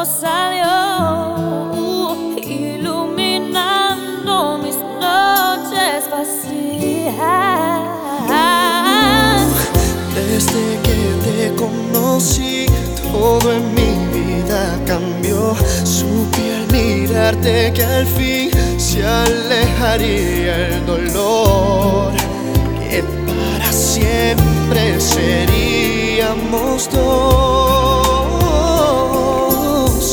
cuando salió, iluminando mis noches vacías. Desde que te conocí, todo en mi vida cambió. Supe al mirarte que al fin se alejaría el dolor, que para siempre seríamos dos.